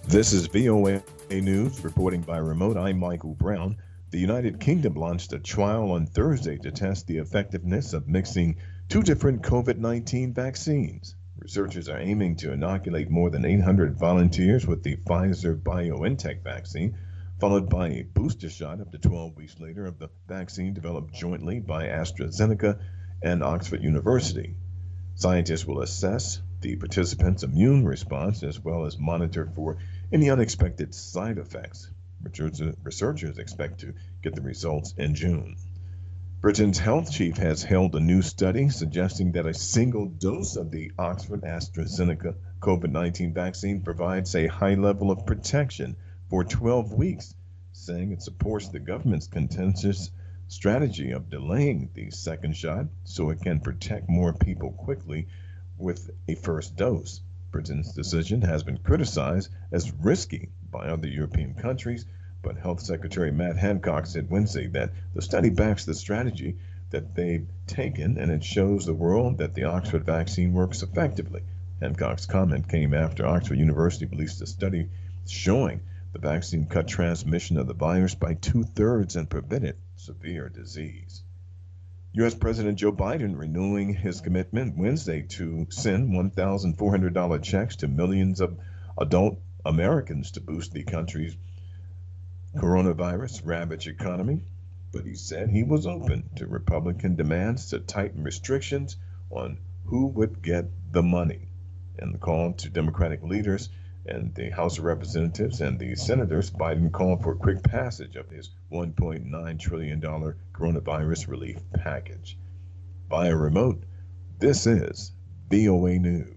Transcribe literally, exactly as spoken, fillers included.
This is V O A News reporting by remote. I'm Michael Brown. The United Kingdom launched a trial on Thursday to test the effectiveness of mixing two different COVID nineteen vaccines. Researchers are aiming to inoculate more than eight hundred volunteers with the Pfizer BioNTech vaccine, followed by a booster shot up to twelve weeks later of the vaccine developed jointly by AstraZeneca and Oxford University. Scientists will assess the participants' immune response as well as monitor for any unexpected side effects. Researchers expect to get the results in June. Britain's health chief has held a new study suggesting that a single dose of the Oxford AstraZeneca COVID nineteen vaccine provides a high level of protection for twelve weeks, saying it supports the government's contentious strategy of delaying the second shot so it can protect more people quickly with a first dose. Britain's decision has been criticized as risky by other European countries, but Health Secretary Matt Hancock said Wednesday that the study backs the strategy that they've taken and it shows the world that the Oxford vaccine works effectively. Hancock's comment came after Oxford University released a study showing the vaccine cut transmission of the virus by two-thirds and prevented severe disease. U S. President Joe Biden renewing his commitment Wednesday to send one thousand four hundred dollars checks to millions of adult Americans to boost the country's coronavirus ravaged economy. But he said he was open to Republican demands to tighten restrictions on who would get the money. In the call to Democratic leaders and the House of Representatives and the senators, Biden called for quick passage of his one point nine trillion dollars coronavirus relief package. Via remote, this is V O A News.